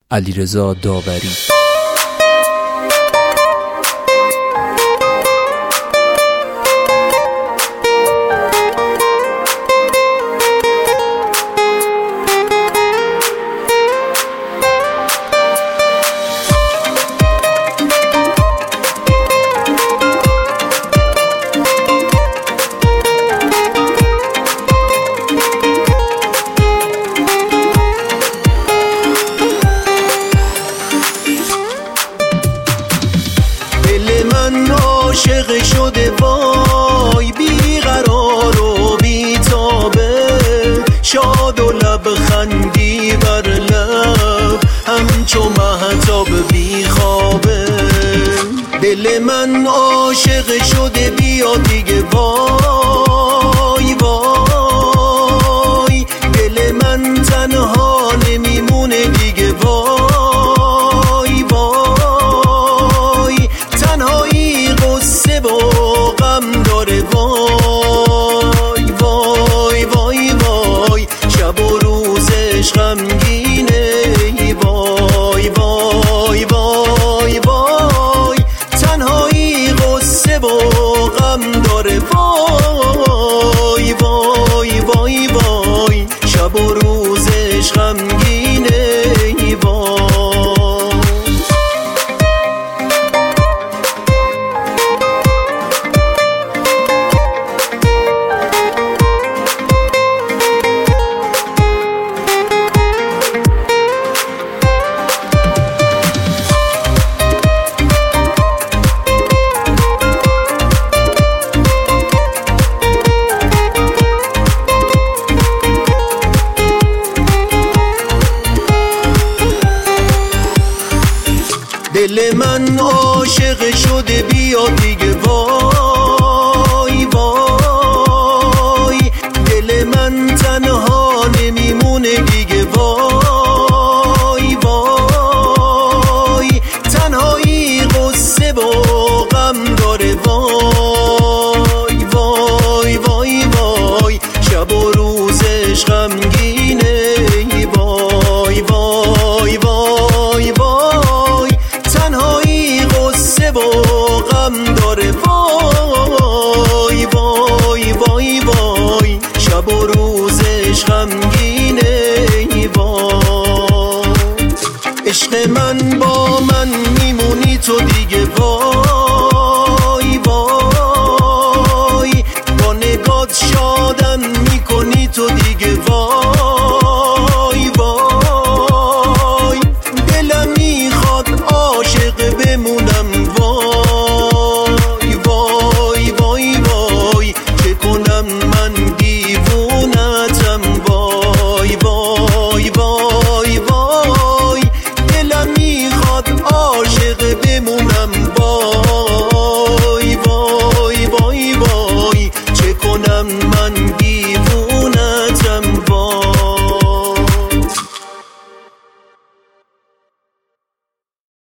علیرضا داوری. عاشق شده وای بیقرار و بیتابه، شاد و لبخندی بر لب همچو مهتاب بیخوابه. دل من عاشق شده بیا دیگه وای وای، دل من تنها نمیمونه دیگه وای وای، تنهایی قصه و غم داره وای وای وای وای، شب و روزش غمگینه وای وای وای وای، تنهایی قصه و غم داره وای وای وای وای، شب و روزش غمگینه وای. دل من عاشق شده بیا دیگه وای وای، دل من تنها نمیمونه دیگه وای وای، تنهایی قصه و غم داره وای وای وای وای، شب و روزش غمگینه وای وای وای وای، تنهایی قصه و غم داره وای وای وای وای، شب و روزش غمگینه وای. عشق من با من میمونی تو دیگه وای وای، با نگات شادم میکنی تو دیگه وای وای، دلم میخواد عاشق بمونم وای وای وای وای، چه کنم من دیوونتم وای وای وای وای، دلم میخواد عاشق بمونم وای وای وای وای، چه کنم من دیوونتم